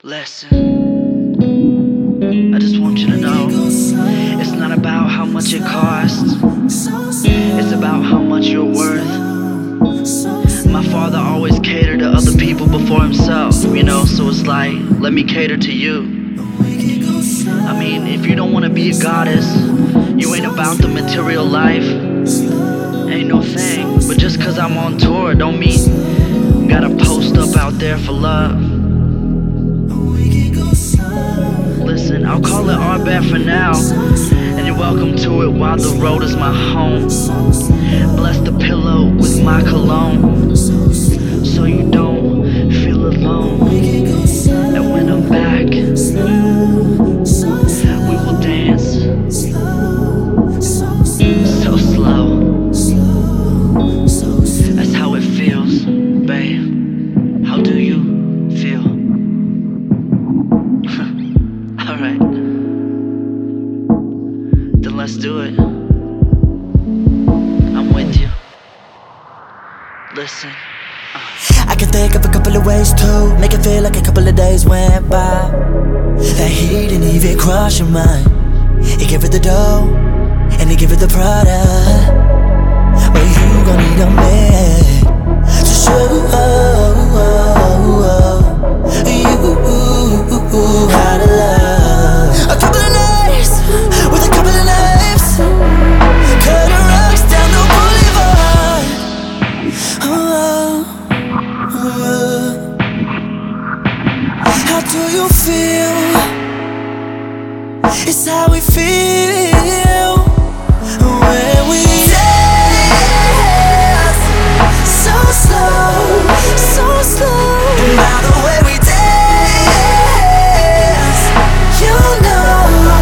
Listen, I just want you to know, it's not about how much it costs, it's about how much you're worth. My father always catered to other people before himself, so it's like, let me cater to you. I mean, if you don't want to be a goddess, you ain't about the material life, ain't no thing. But just cause I'm on tour don't mean gotta post up out there for love. Listen, I'll call it our bed for now, and you're welcome to it while the road is my home. Bless the pillow with my cologne, so you don't feel alone. And when I'm back, we will dance so slow. That's how it feels, babe. How do you feel? Alright, then let's do it. I'm with you. Listen. I can think of a couple of ways to make it feel like a couple of days went by. That he didn't even cross your mind. He gave it the dough, and he gave it the product. But you gon' need a man to show you how to love. A couple of nights with a couple of names, cutting rocks down the boulevard. How do you feel? It's how we feel when we dance so slow, so slow. And by the way we dance, you know,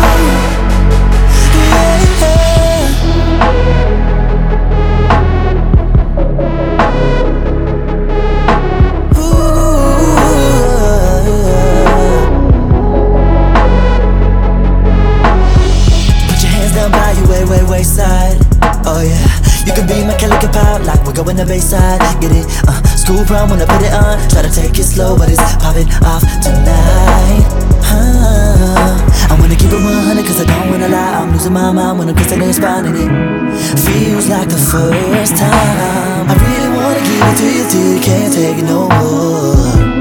wayside. Oh yeah, you can be my Kelly Pout like we're going to Bayside. Get it? School prom when I put it on. Try to take it slow, but it's popping off tonight. I wanna keep it 100 cause I don't wanna lie. I'm losing my mind when I'm kissing and spawning it. Feels like the first time. I really wanna give it to you till you can't take it no more.